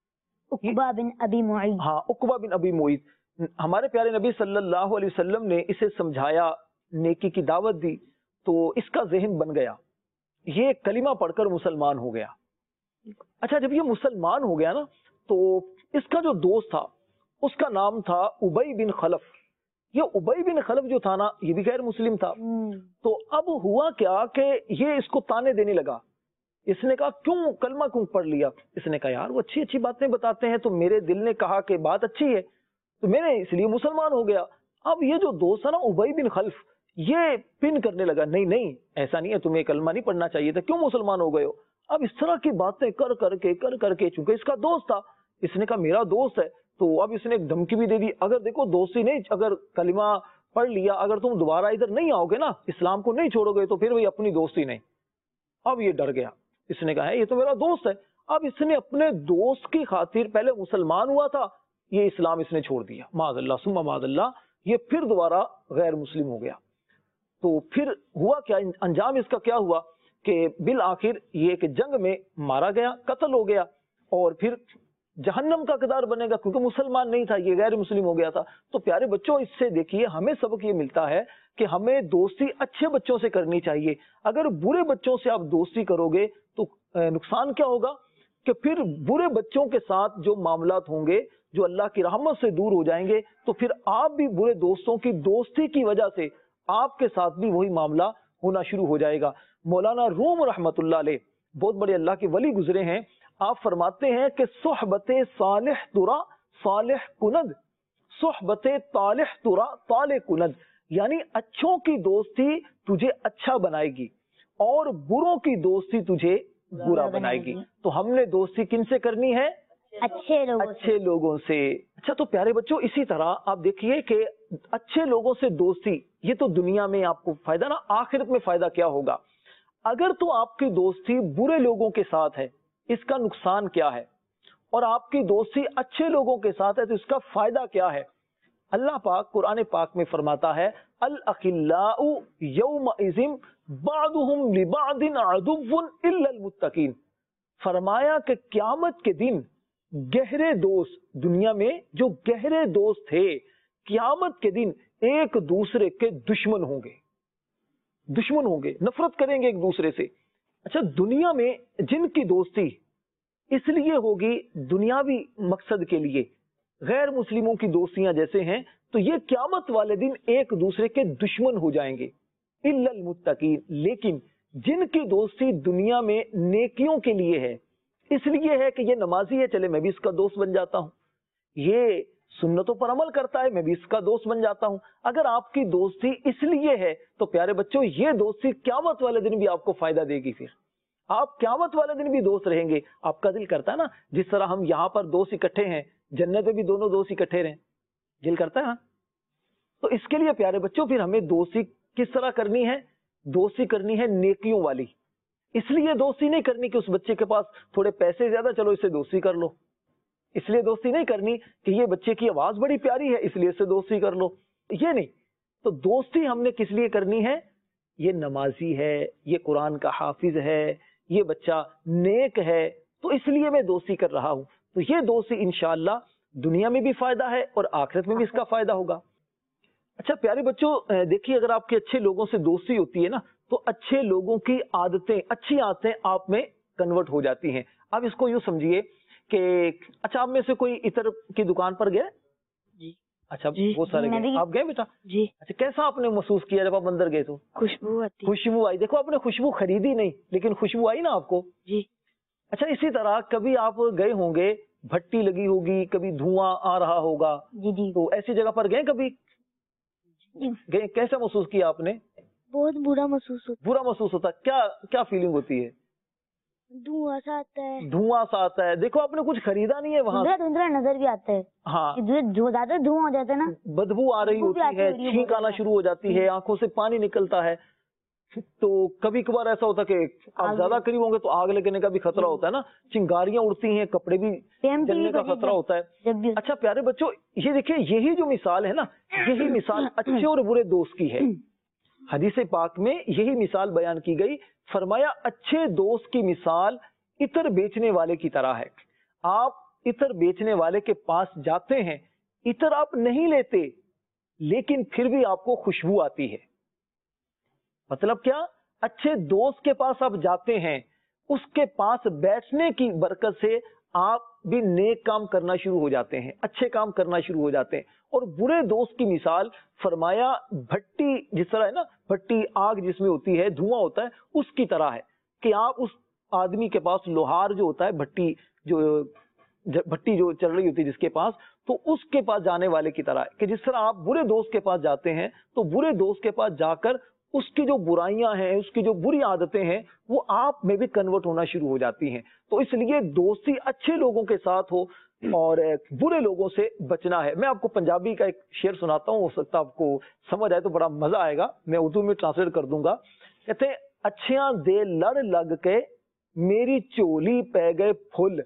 عقبہ بن ابی معیط. ہاں, عقبہ بن ابی معیط. ہمارے پیارے نبی صلی اللہ علیہ وسلم نے اسے سمجھایا, نیکی کی دعوت دی, تو اس کا ذہن بن گیا, یہ کلمہ پڑھ کر مسلمان ہو گیا. اچھا, جب یہ مسلمان ہو گیا نا تو اس کا جو دوست تھا اس کا نام تھا ابی بن خلف. یہ ابی بن خلف جو تھا نا, یہ بھی غیر مسلم تھا. تو اب ہوا کیا کہ یہ اس کو تانے دینے لگا. اس نے کہا کیوں کلمہ کیوں پڑھ لیا؟ اس نے کہا یار وہ اچھی اچھی باتیں بتاتے ہیں تو میرے دل نے کہا کہ بات اچھی ہے تو میں نے اس لیے مسلمان ہو گیا. اب یہ جو دوست ہے نا ابی بن خلف, یہ پن کرنے لگا, نہیں نہیں ایسا نہیں ہے, تمہیں کلمہ نہیں پڑھنا چاہیے تھا, کیوں مسلمان ہو گئے ہو؟ اب اس طرح کی باتیں کر کر کے کر کر کے چونکہ اس کا دوست تھا, اس نے کہا میرا دوست ہے, تو اب اس نے ایک دھمکی بھی دے دی, اگر دیکھو دوستی نہیں, اگر کلمہ پڑھ لیا, اگر تم دوبارہ ادھر نہیں آؤ گے نا, اسلام کو نہیں چھوڑو گے تو پھر وہی اپنی دوستی نہیں. اب یہ ڈر گیا, اس نے کہا یہ تو میرا دوست ہے. اب اس نے اپنے دوست کی خاطر پہلے مسلمان ہوا تھا, یہ اسلام اس نے چھوڑ دیا, معاذ اللہ ثم معاذ اللہ, یہ پھر دوبارہ غیر مسلم ہو گیا. تو پھر ہوا کیا, انجام اس کا کیا ہوا کہ بالآخر یہ کہ جنگ میں مارا گیا, قتل ہو گیا, اور پھر جہنم کا کردار بنے گا کیونکہ مسلمان نہیں تھا, یہ غیر مسلم ہو گیا تھا. تو پیارے بچوں, اس سے دیکھیے ہمیں سبق یہ ملتا ہے کہ ہمیں دوستی اچھے بچوں سے کرنی چاہیے. اگر برے بچوں سے آپ دوستی کرو گے تو نقصان کیا ہوگا کہ پھر برے بچوں کے ساتھ جو معاملات ہوں گے, جو اللہ کی رحمت سے دور ہو جائیں گے, تو پھر آپ بھی برے دوستوں کی دوستی کی وجہ سے آپ کے ساتھ بھی وہی معاملہ ہونا شروع ہو جائے گا. مولانا روم رحمت اللہ علیہ بہت بڑے اللہ کے ولی گزرے ہیں, آپ فرماتے ہیں کہ صحبت صالح ترا صالح کند, صحبت طالح ترا طالح کند, یعنی اچھوں کی دوستی تجھے اچھا بنائے گی اور بروں کی دوستی تجھے برا بنائے گی. تو ہم نے دوستی کن سے کرنی ہے؟ اچھے لوگوں اچھے لوگوں سے. اچھا, تو پیارے بچوں اسی طرح آپ دیکھیے کہ اچھے لوگوں سے دوستی, یہ تو دنیا میں آپ کو فائدہ نا, آخرت میں فائدہ کیا ہوگا؟ اگر تو آپ کی دوستی برے لوگوں کے ساتھ ہے, اس کا نقصان کیا ہے, اور آپ کی دوستی اچھے لوگوں کے ساتھ ہے تو اس کا فائدہ کیا ہے؟ اللہ پاک قرآن پاک میں فرماتا ہے الاخلاء یومئذ بعضهم لبعض عدو الا المتقین. فرمایا کہ قیامت کے دن گہرے دوست, دنیا میں جو گہرے دوست تھے, قیامت کے دن ایک دوسرے کے دشمن ہوں گے, دشمن ہوں گے, نفرت کریں گے ایک دوسرے سے. اچھا, دنیا میں جن کی دوستی اس لیے ہوگی دنیاوی مقصد کے لیے, غیر مسلموں کی دوستیاں جیسے ہیں, تو یہ قیامت والے دن ایک دوسرے کے دشمن ہو جائیں گے. الا المتقین, لیکن जिनकी दोस्ती दुनिया में नेकियों के लिए है, इसलिए है कि ये नमाजी है, चले मैं भी इसका दोस्त बन जाता हूँ, ये सुन्नतों पर अमल करता है, मैं भी इसका दोस्त बन जाता हूँ। अगर आपकी दोस्ती इसलिए है तो प्यारे बच्चों, ये दोस्ती क़यामत वाले दिन भी आपको फायदा देगी। फिर आप क़यामत वाले दिन भी दोस्त रहेंगे। आपका दिल करता है ना, जिस तरह हम यहाँ पर दोस्त इकट्ठे हैं, जन्नत में भी दोनों दोस्त इकट्ठे रहें, दिल करता है ना। तो इसके लिए प्यारे बच्चों फिर हमें दोस्ती किस तरह करनी है? दोस्ती करनी है नेकियों वाली। इसलिए दोस्ती नहीं करनी कि उस बच्चे के पास थोड़े पैसे ज्यादा, चलो इससे दोस्ती कर लो। इसलिए दोस्ती नहीं करनी कि ये बच्चे की आवाज बड़ी प्यारी है, इसलिए इससे दोस्ती कर लो, ये नहीं। तो दोस्ती हमने किस लिए करनी है? ये नमाजी है, ये कुरान का हाफिज है, ये बच्चा नेक है, तो इसलिए मैं दोस्ती कर रहा हूं। तो ये दोस्ती इंशाअल्लाह दुनिया में भी फायदा है और आखिरत में भी इसका फायदा होगा। अच्छा प्यारे बच्चों, देखिए अगर आपके अच्छे लोगों से दोस्ती होती है ना, तो अच्छे लोगों की आदतें, अच्छी आदतें आप में कन्वर्ट हो जाती हैं। अब इसको यूं समझिए कि अच्छा आप में से कोई इतर की दुकान पर गया? जी। अच्छा बहुत सारे गए, आप गए बेटा? जी। अच्छा कैसा आपने महसूस किया जब आप अंदर गए? तो खुशबू आती। खुशबू आई। देखो आपने खुशबू खरीदी नहीं, लेकिन खुशबू आई ना आपको। जी। अच्छा इसी तरह कभी आप गए होंगे, भट्टी लगी होगी, कभी धुआं आ रहा होगा। जी जी। तो ऐसी जगह पर गए कभी? गए, कैसा महसूस किया आपने? बहुत बुरा महसूस होता बुरा महसूस होता है। क्या क्या फीलिंग होती है? धुआं सा आता है। धुआं सा आता है। देखो आपने कुछ खरीदा नहीं है वहाँ, धुंधला नजर भी आता है। हाँ, जो ज्यादा धुआं हो जाता है ना, बदबू आ रही होती है, छींक आना शुरू हो जाती है, आंखों से पानी निकलता है। तो कभी कभार ऐसा होता है कि आप ज्यादा करीब होंगे तो आग लगने का भी खतरा होता है ना, चिंगारियां उड़ती हैं, कपड़े भी जलने का खतरा होता है। अच्छा प्यारे बच्चों, ये देखिए यही जो मिसाल है ना, यही मिसाल अच्छे और बुरे दोस्त की है। हदीस पाक में यही मिसाल बयान की गई। फरमाया अच्छे दोस्त की मिसाल इतर बेचने वाले की तरह है। आप इतर बेचने वाले के पास जाते हैं, इतर आप नहीं लेते, लेकिन फिर भी आपको खुशबू आती है। मतलब क्या? अच्छे दोस्त के पास आप जाते हैं, उसके पास बैठने की बरकत से आप भी नेक काम करना शुरू हो जाते हैं, अच्छे काम करना शुरू हो जाते हैं। और बुरे दोस्त की मिसाल फरमाया भट्टी जिस तरह है ना, भट्टी आग जिसमें होती है, धुआं होता है, उसकी तरह है कि आप उस आदमी के पास लोहार जो होता है, भट्टी जो भट्टी जो चल रही होती है जिसके पास, तो उसके पास जाने वाले की तरह है कि जिस तरह आप बुरे दोस्त के पास जाते हैं, तो बुरे दोस्त के पास जाकर उसकी जो बुराइयां हैं, उसकी जो बुरी आदतें हैं, वो आप में भी कन्वर्ट होना शुरू हो जाती हैं। तो इसलिए दोस्ती अच्छे लोगों के साथ हो और बुरे लोगों से बचना है। मैं आपको पंजाबी का एक शेर सुनाता हूँ, हो सकता है आपको समझ आए तो बड़ा मजा आएगा। मैं उर्दू में ट्रांसलेट कर दूंगा। कहते हैं, अच्छियां दे लड़ लग के मेरी चोली पै गए फुल,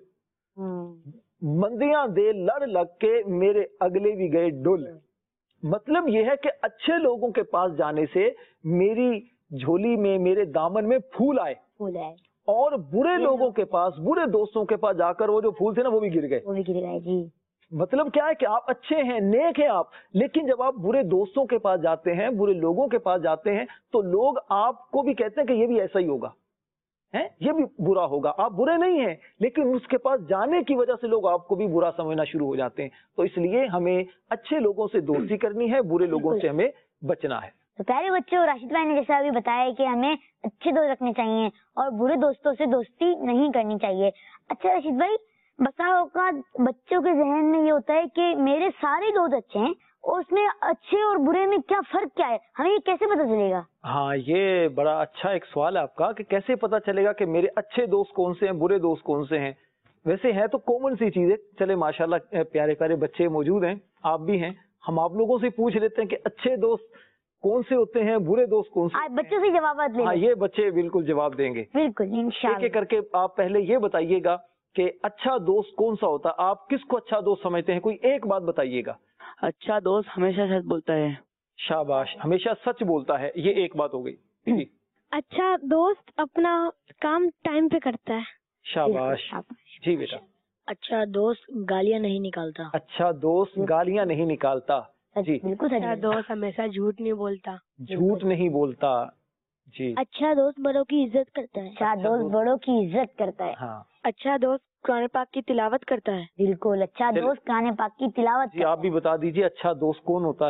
मंदियां दे लड़ लग के मेरे अगले भी गए डुल। मतलब यह है कि अच्छे लोगों के पास जाने से मेरी झोली में, मेरे दामन में फूल आए, फूल आए। और बुरे लोगों के पास, बुरे दोस्तों के पास जाकर वो जो फूल थे ना, वो भी गिर गए, वो भी गिर गए। जी, मतलब क्या है कि आप अच्छे हैं, नेक हैं आप, लेकिन जब आप बुरे दोस्तों के पास जाते हैं, बुरे लोगों के पास जाते हैं, तो लोग आपको भी कहते हैं कि ये भी ऐसा ही होगा, है, ये भी बुरा होगा। आप बुरे नहीं हैं, लेकिन उसके पास जाने की वजह से लोग आपको भी बुरा समझना शुरू हो जाते हैं। तो इसलिए हमें अच्छे लोगों से दोस्ती करनी है, बुरे लोगों से हमें बचना है। तो प्यारे बच्चों, राशिद भाई ने जैसा अभी बताया कि हमें अच्छे दोस्त रखने चाहिए और बुरे दोस्तों से दोस्ती नहीं करनी चाहिए। अच्छा राशिद भाई, बसा औकात बच्चों के जहन में ये होता है कि मेरे सारे दोस्त अच्छे हैं, और उसमें अच्छे और बुरे में क्या फर्क क्या है, हमें ये कैसे पता चलेगा? हाँ, ये बड़ा अच्छा एक सवाल है आपका कि कैसे पता चलेगा कि मेरे अच्छे दोस्त कौन से हैं, बुरे दोस्त कौन से हैं। वैसे है तो कॉमन सी चीज है। चले माशाल्लाह प्यारे प्यारे बच्चे मौजूद हैं, आप भी हैं, हम आप लोगों से पूछ लेते हैं कि अच्छे दोस्त कौन से होते हैं, बुरे दोस्त कौन से? आज बच्चों से जवाब ले। हाँ, ये बच्चे बिल्कुल जवाब देंगे, बिल्कुल इंशाल्लाह। एक एक करके आप पहले ये बताइएगा कि अच्छा दोस्त कौन सा होता है, आप किसको अच्छा दोस्त समझते हैं, कोई एक बात बताइएगा। अच्छा दोस्त हमेशा सच बोलता है। शाबाश, हमेशा सच बोलता है, ये एक बात हो गई। अच्छा दोस्त अपना काम टाइम पे करता है। शाबाश, जी बेटा। अच्छा दोस्त गालियां नहीं निकालता। अच्छा दोस्त गालियां नहीं निकालता, जी। बिल्कुल। अच्छा दोस्त हमेशा झूठ नहीं बोलता। झूठ नहीं बोलता, जी। अच्छा दोस्त बड़ों की इज्जत करता है। अच्छा दोस्त बड़ों की इज्जत करता है। हाँ। अच्छा दोस्त कुरान पाक की तिलावत करता है। बिल्कुल, अच्छा दोस्त कुरान पाक की तिलावत जी। आप भी बता दीजिए अच्छा दोस्त कौन होता है।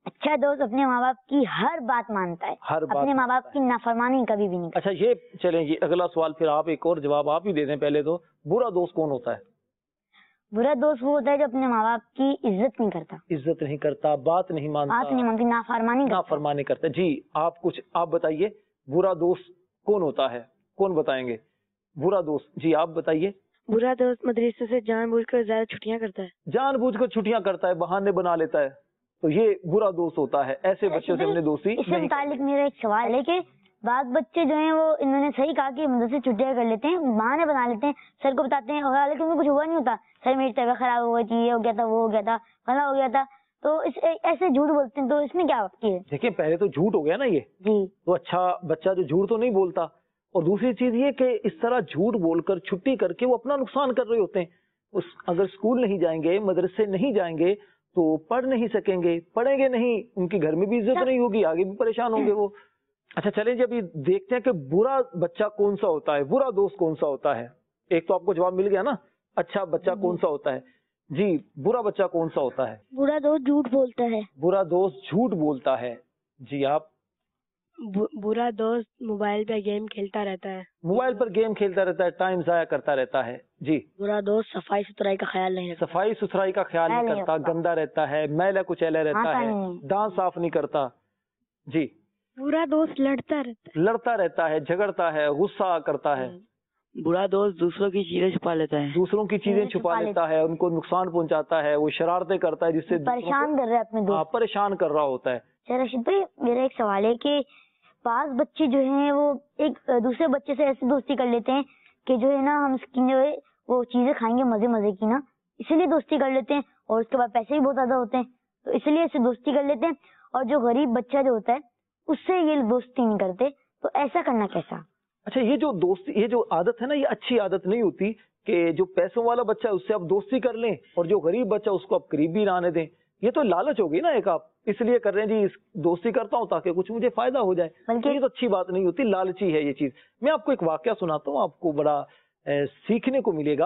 اچھا دوست اپنے ماں باپ کی ہر بات مانتا ہے, ہر بات اپنے ماں مانتا باپ کی نافرمانی کبھی بھی نہیں کرتا. اچھا یہ چلیں جی اگلا سوال پھر آپ ایک اور جواب آپ ہی دے دیں پہلے تو. برا دوست کون ہوتا ہے؟ برا دوست وہ ہوتا ہے جو اپنے ماں باپ کی عزت نہیں کرتا, عزت نہیں کرتا, بات نہیں مانتا, بات نہیں مانتی, نافرمانی کرتا. نافرمانی کرتا. جی آپ کچھ آپ بتائیے برا دوست کون ہوتا ہے, کون بتائیں گے برا دوست؟ جی آپ بتائیے. برا دوست مدرسے سے جان بوجھ کر زیادہ چھٹیاں کرتا ہے. جان بوجھ کر چھٹیاں کرتا ہے, بہانے بنا لیتا ہے, تو یہ برا دوست ہوتا ہے. ایسے بچوں سے ہم نے دوستی اس سے نہیں متعلق کرنی. میرا ایک سوال ہے کہ بعض بچے جو ہیں وہ انہوں نے صحیح کہا کہ مدرسے چھٹیاں کر لیتے ہیں, بہانے بنا لیتے ہیں, سر کو بتاتے ہیں, اور لیکن کچھ ہوا نہیں ہوتا, سر میری طبیعت خراب ہو گئی تھی, یہ ہو گیا تھا, وہ ہو گیا تھا, فلاں ہو گیا تھا, تو اس ایسے جھوٹ بولتے ہیں. تو اس میں کیا وقت ہے؟ دیکھیں پہلے تو جھوٹ ہو گیا نا یہ, جی تو اچھا بچہ جو جھوٹ تو نہیں بولتا, اور دوسری چیز یہ کہ اس طرح جھوٹ بول کر چھٹی کر کے وہ اپنا نقصان کر رہے ہوتے ہیں. اس اگر اسکول نہیں جائیں گے, مدرسے نہیں جائیں گے تو پڑھ نہیں سکیں گے, پڑھیں گے نہیں, ان کے گھر میں بھی عزت نہیں ہوگی, آگے بھی پریشان ہوں گے وہ. اچھا چلیں جی ابھی دیکھتے ہیں کہ برا بچہ کون سا ہوتا ہے, برا دوست کون سا ہوتا ہے. ایک تو آپ کو جواب مل گیا نا, اچھا بچہ کون سا ہوتا ہے. جی برا بچہ کون سا ہوتا ہے؟ برا دوست جھوٹ بولتا ہے. برا دوست جھوٹ بولتا ہے. جی آپ؟ برا دوست موبائل پہ گیم کھیلتا رہتا ہے. موبائل پر گیم کھیلتا رہتا ہے, ٹائم ضائع کرتا رہتا ہے. جی برا دوست صفائی ستھرائی کا خیال نہیں رکھتا. صفائی ستھرائی کا خیال نہیں کرتا, گندا رہتا ہے, میلا کچیلا رہتا ہے, دانت صاف نہیں کرتا. جی برا دوست لڑتا رہتا ہے. لڑتا رہتا ہے, جھگڑتا ہے, غصہ کرتا ہے. برا دوست دوسروں کی چیزیں چھپا لیتا ہے. دوسروں کی چیزیں چھپا لیتا ہے, ان کو نقصان پہنچاتا ہے, وہ شرارتیں کرتا ہے جس سے پریشان کر رہے ہیں اپنے دوست, پریشان کر رہا ہوتا ہے. اچھا رشید بھائی میرا ایک سوال ہے کہ بعض بچے جو ہیں وہ ایک دوسرے بچے سے ایسی دوستی کر لیتے ہیں کہ جو ہے نا ہم اس کی جو ہے وہ چیزیں کھائیں گے مزے مزے کی نا, اسی لیے دوستی کر لیتے ہیں, اور اس کے بعد پیسے بھی بہت زیادہ ہوتے ہیں تو اس لیے اسے دوستی کر لیتے ہیں. اور جو غریب بچہ جو ہوتا ہے اس سے یہ دوستی نہیں کرتے, تو ایسا کرنا کیسا؟ اچھا یہ جو دوستی یہ جو عادت ہے نا, یہ اچھی عادت نہیں ہوتی کہ جو پیسوں والا بچہ ہے اس سے آپ دوستی کر لیں اور جو غریب بچہ اس کو آپ قریب بھی نہ آنے دیں. یہ تو لالچ ہوگی نا ایک, آپ اس لیے کر رہے ہیں جی دوستی کرتا ہوں تاکہ کچھ مجھے فائدہ ہو جائے. یہ تو اچھی بات نہیں ہوتی, لالچی ہے یہ چیز. میں آپ کو ایک واقعہ سناتا ہوں, آپ کو بڑا سیکھنے کو ملے گا.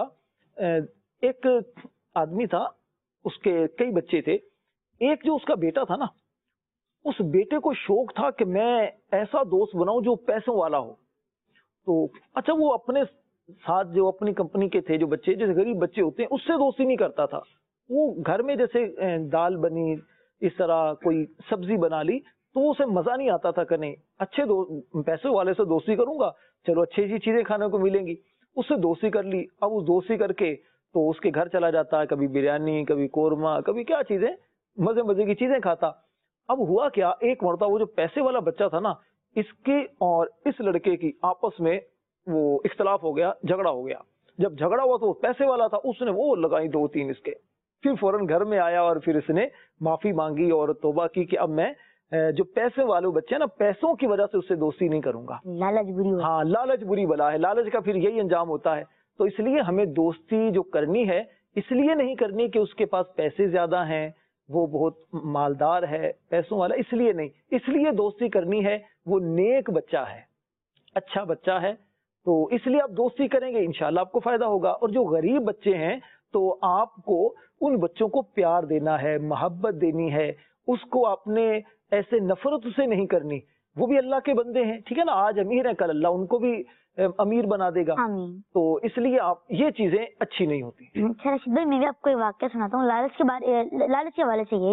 ایک آدمی تھا, اس کے کئی بچے تھے. ایک جو اس کا بیٹا تھا نا, اس بیٹے کو شوق تھا کہ میں ایسا دوست بناؤں جو پیسوں والا ہو. تو اچھا وہ اپنے ساتھ جو اپنی کمپنی کے تھے جو بچے, جیسے غریب بچے ہوتے ہیں, اس سے دوستی نہیں کرتا تھا. وہ گھر میں جیسے دال بنی, اس طرح کوئی سبزی بنا لی, تو اسے مزہ نہیں آتا تھا کرنے. اچھے پیسے والے سے دوستی کروں گا, چلو اچھی اچھی چیزیں کھانے کو ملیں گی, اس سے دوستی کر لی. اب اس دوستی کر کے تو اس کے گھر چلا جاتا ہے, کبھی بریانی, کبھی قورمہ, کبھی کیا چیزیں, مزے مزے کی چیزیں کھاتا. اب ہوا کیا, ایک مرتبہ وہ جو پیسے والا بچہ تھا نا, اس کے اور اس لڑکے کی آپس میں وہ اختلاف ہو گیا, جھگڑا ہو گیا. جب جھگڑا ہوا تو وہ پیسے والا تھا, اس نے وہ لگائی دو تین اس کے. پھر فوراً گھر میں آیا اور پھر اس نے معافی مانگی اور توبہ کی کہ اب میں جو پیسے والے بچے ہیں نا, پیسوں کی وجہ سے اس سے دوستی نہیں کروں گا. لالچ بری, ہاں لالچ بری بلا ہے, لالچ کا پھر یہی انجام ہوتا ہے. تو اس لیے ہمیں دوستی جو کرنی ہے اس لیے نہیں کرنی کہ اس کے پاس پیسے زیادہ ہیں, وہ بہت مالدار ہے, پیسوں والا, اس لیے نہیں. اس لیے دوستی کرنی ہے وہ نیک بچہ ہے, اچھا بچہ ہے, تو اس لیے آپ دوستی کریں گے, انشاءاللہ آپ کو فائدہ ہوگا. اور جو غریب بچے ہیں تو آپ کو ان بچوں کو پیار دینا ہے, محبت دینی ہے, اس کو آپ نے ایسے نفرت سے نہیں کرنی. وہ بھی اللہ کے بندے ہیں, ٹھیک ہے نا, آج امیر ہیں کل اللہ ان کو بھی امیر بنا دے گا. تو اس لیے آپ یہ چیزیں اچھی نہیں ہوتی. اچھا رشید بھائی میں بھی آپ کو ایک واقعہ سناتا ہوں لالچ کے بارے, لالچ کے حوالے سے.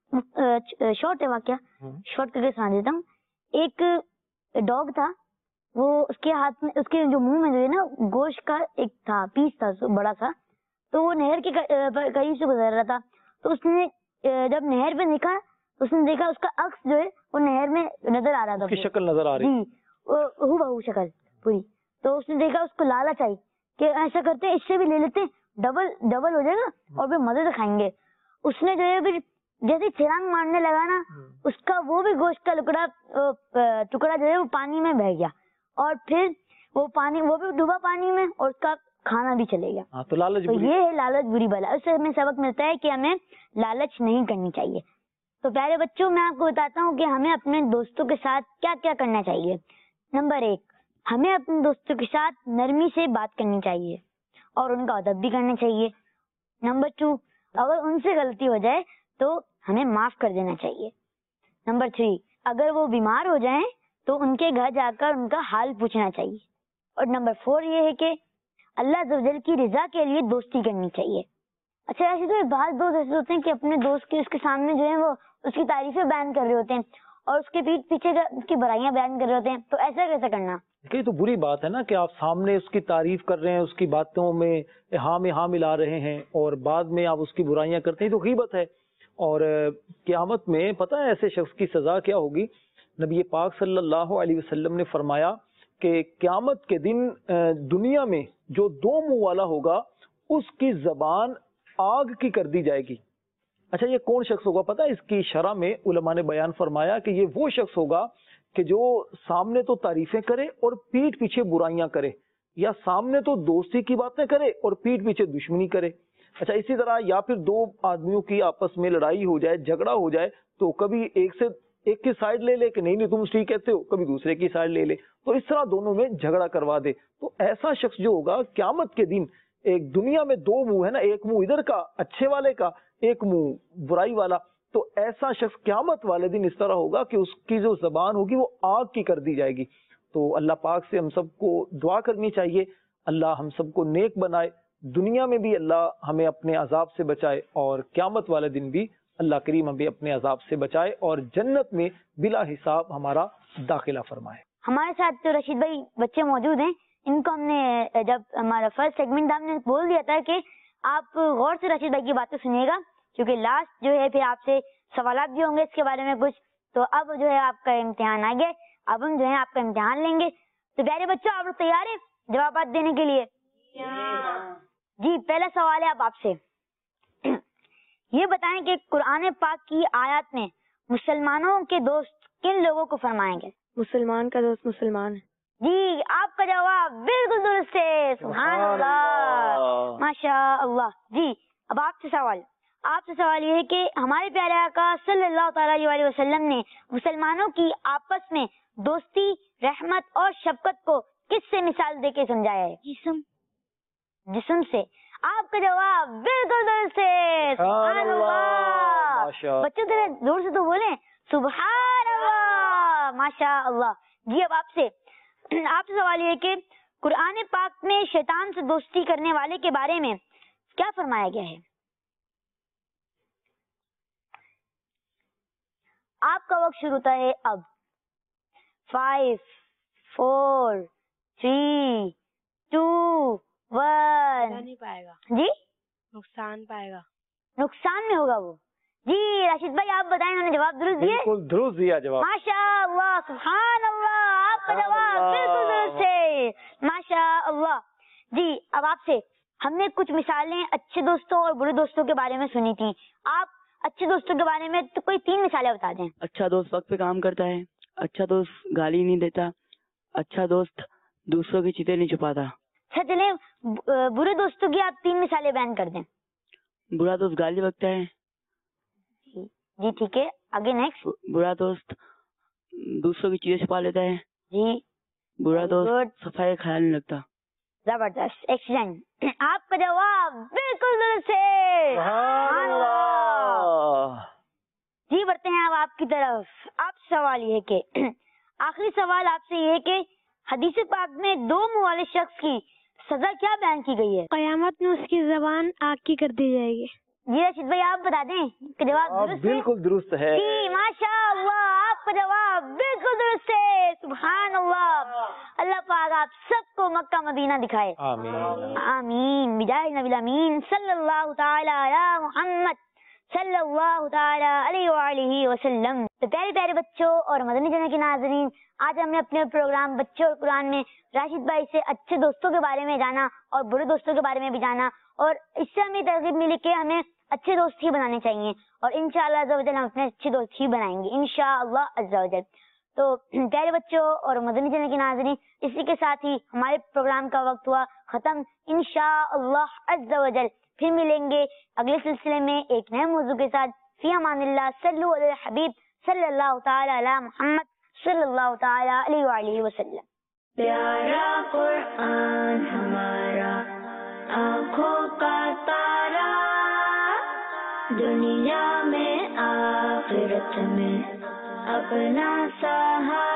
یہی شارٹ ہے واقعہ, شارٹ کر کے سنا دیتا ہوں. ایک ڈاگ تھا, وہ اس کے ہاتھ میں, اس کے جو منہ میں جو ہے نا گوشت کا ایک تھا, پیس تھا بڑا سا, تو وہ نہر کے قریب سے گزر رہا تھا. تو اس نے جب نہر پہ دیکھا, اس نے دیکھا اس کا عکس جو ہے وہ نہر میں نظر آ رہا تھا, اس کی شکل نظر آ رہی, جی ہو بہو شکل پوری. تو اس نے دیکھا, اس کو لالچ آئی کہ ایسا کرتے ہیں اس سے بھی لے لیتے, ڈبل ڈبل ہو جائے گا اور پھر مزے سے کھائیں گے. اس نے جو ہے پھر جیسے چھلانگ مارنے لگا نا, اس کا وہ بھی گوشت کا ٹکڑا ٹکڑا جو ہے وہ پانی میں بہ گیا, اور پھر وہ پانی وہ بھی ڈوبا پانی میں, اور اس کا کھانا بھی چلے گیا. تو لالچ تو یہ ہے لالچ بری بلا. اس سے ہمیں سبق ملتا ہے کہ ہمیں لالچ نہیں کرنی چاہیے. تو پیارے بچوں, میں آپ کو بتاتا ہوں کہ ہمیں اپنے دوستوں کے ساتھ کیا کیا کرنا چاہیے. نمبر ایک, ہمیں اپنے دوستوں کے ساتھ نرمی سے بات کرنی چاہیے اور ان کا ادب بھی کرنا چاہیے. نمبر ٹو, اگر ان سے غلطی ہو جائے تو ہمیں معاف کر دینا چاہیے. نمبر تھری، اگر وہ بیمار ہو جائیں تو ان کے گھر جا کر ان کا حال پوچھنا چاہیے. اور نمبر فور یہ ہے کہ اللہ عز و جل کی رضا کے لیے دوستی کرنی چاہیے. اچھا ایسے تو بعض دوست ایسے ہوتے ہیں کہ اپنے دوست کے اس کے سامنے جو ہے وہ اس کی تعریفیں بیان کر رہے ہوتے ہیں اور اس کے پیٹ پیچھے اس کی برائیاں بیان کر رہے ہوتے ہیں, تو ایسا کیسے کرنا؟ یہ تو بری بات ہے نا کہ آپ سامنے اس کی تعریف کر رہے ہیں, اس کی باتوں میں ہاں میں ہاں ملا رہے ہیں اور بعد میں آپ اس کی برائیاں کرتے ہیں, تو غیبت ہے. اور قیامت میں پتہ ہے ایسے شخص کی سزا کیا ہوگی؟ نبی پاک صلی اللہ علیہ وسلم نے فرمایا کہ قیامت کے دن دنیا میں جو دو منہ والا ہوگا اس کی زبان آگ کی کر دی جائے گی. اچھا یہ کون شخص ہوگا پتہ ہے؟ اس کی شرح میں علماء نے بیان فرمایا کہ یہ وہ شخص ہوگا کہ جو سامنے تو تعریفیں کرے اور پیٹھ پیچھے برائیاں کرے, یا سامنے تو دوستی کی باتیں کرے اور پیٹھ پیچھے دشمنی کرے. اچھا اسی طرح یا پھر دو آدمیوں کی آپس میں لڑائی ہو جائے, جھگڑا ہو جائے, تو کبھی ایک سے ایک کی سائڈ لے لے کہ نہیں نہیں تم ٹھیک کہتے ہو, کبھی دوسرے کی سائڈ لے لے, تو اس طرح دونوں میں جھگڑا کروا دے. تو ایسا شخص جو ہوگا قیامت کے دن, ایک دنیا میں دو منہ ہے نا, ایک منہ ادھر کا اچھے والے کا, ایک منہ برائی والا, تو ایسا شخص قیامت والے دن اس طرح ہوگا کہ اس کی جو زبان ہوگی وہ آگ کی کر دی جائے گی. تو اللہ پاک سے ہم سب کو دعا کرنی چاہیے, اللہ ہم سب کو نیک بنائے, دنیا میں بھی اللہ ہمیں اپنے عذاب سے بچائے اور قیامت والے دن بھی اللہ کریم ہمیں اپنے عذاب سے بچائے اور جنت میں بلا حساب ہمارا داخلہ فرمائے. ہمارے ساتھ جو رشید بھائی بچے موجود ہیں, ان کو ہم نے جب ہمارا فرسٹ سیگمنٹ ہم نے بول دیا تھا کہ آپ غور سے رشید بھائی کی باتیں سنیے گا, کیونکہ لاسٹ جو ہے پھر آپ سے سوالات بھی ہوں گے اس کے بارے میں کچھ. تو اب جو ہے آپ کا امتحان آ گیا, اب ہم جو ہے آپ کا امتحان لیں گے. تو پیارے بچوں آپ لوگ تیار ہیں جوابات دینے کے لیے؟ جی پہلا سوال ہے اب آپ سے, یہ بتائیں کہ قرآن پاک کی آیات میں مسلمانوں کے دوست کن لوگوں کو فرمائیں گے؟ مسلمان کا دوست مسلمان ہے. جی آپ کا جواب بالکل درست ہے, سبحان اللہ, ماشاء اللہ. جی اب آپ سے سوال آپ سے سوال یہ ہے کہ ہمارے پیارے آقا صلی اللہ تعالی علیہ وسلم نے مسلمانوں کی آپس میں دوستی, رحمت اور شفقت کو کس سے مثال دے کے سمجھایا ہے؟ جسم. جسم سے. آپ کا جواب بالکل درست ہے, سبحان اللہ. بچوں ذرا زور سے تو بولیں, سبحان اللہ, ماشاء اللہ. جی اب آپ سے آپ سے سوال یہ کہ قرآن پاک میں شیطان سے دوستی کرنے والے کے بارے میں کیا فرمایا گیا ہے؟ آپ کا وقت شروع ہوتا ہے اب. Five, four, three, two, one. نہیں پائے گا. جی نقصان پائے گا. نقصان میں ہوگا وہ. جی راشد بھائی آپ بتائیں, انہوں نے جواب درست دیے؟ بالکل درست دیا جواب. ماشاء اللہ, سبحان اللہ, آپ کا جواب بالکل درست ہے, ماشاء اللہ. جی اب آپ سے ہم نے کچھ مثالیں اچھے دوستوں اور برے دوستوں کے بارے میں سنی تھی. آپ اچھے دوستوں کے بارے میں تو کوئی تین مثالیں بتا دیں. اچھا دوست وقت پہ کام کرتا ہے, اچھا دوست گالی نہیں دیتا, اچھا دوست دوسروں کی چیزیں نہیں چھپاتا. اچھا چلیں برے دوستوں کی آپ تین مثالیں بیان کر دیں. برا دوست گالی بکتا ہے. جی ٹھیک ہے, آگے نیکسٹ. برا دوست دوسروں کی چیزیں چھپا لیتا ہے. جی برا دوست صفائی کا خیال نہیں رکھتا. زبردست, ایکسیلنٹ. آپ کا جواب بالکل درست ہے, سبحان اللہ. جی بڑھتے ہیں اب آپ کی طرف. آپ سے سوال یہ ہے کہ آخری سوال آپ سے یہ ہے کہ حدیث پاک میں دو منہ والے شخص کی سزا کیا بیان کی گئی ہے؟ قیامت میں اس کی زبان آگ کی کر دی جائے گی. جی رشید بھائی آپ بتا دیں کہ جواب درست ہے؟ بالکل درست ہے. جی ماشاء اللہ, آپ کا جواب بالکل درست ہے, سبحان اللہ. اللہ پاک آپ سب کو مکہ مدینہ دکھائے. آمین آمین بجاہ نبی الامین صلی اللہ تعالی علی محمد صلی اللہ تعالی علیہ وآلہ وسلم. تو پیارے پیارے بچوں اور مدنی چینل کے ناظرین, آج ہم نے اپنے پروگرام بچوں اور قرآن میں راشد بھائی سے اچھے دوستوں کے بارے میں جانا اور برے دوستوں کے بارے میں بھی جانا, اور اس سے ہمیں ترغیب ملی کہ ہمیں اچھے دوست ہی بنانے چاہیے, اور انشاءاللہ عز و جل ہم اپنے اچھے دوست ہی بنائیں گے انشاءاللہ عز و جل. تو پیارے بچوں اور مدنی چینل کے ناظرین, اسی کے ساتھ ہی ہمارے پروگرام کا وقت ہوا ختم. انشاءاللہ عز و جل پھر ملیں گے اگلے سلسلے میں ایک نئے موضوع کے ساتھ. فی امان اللہ, صلو علی الحبیب صلی اللہ تعالی علی محمد صلی اللہ تعالی علیہ وآلہ وسلم. پیارا قرآن ہمارا آنکھوں کا تارا, دنیا میں آخرت میں अपना सहारा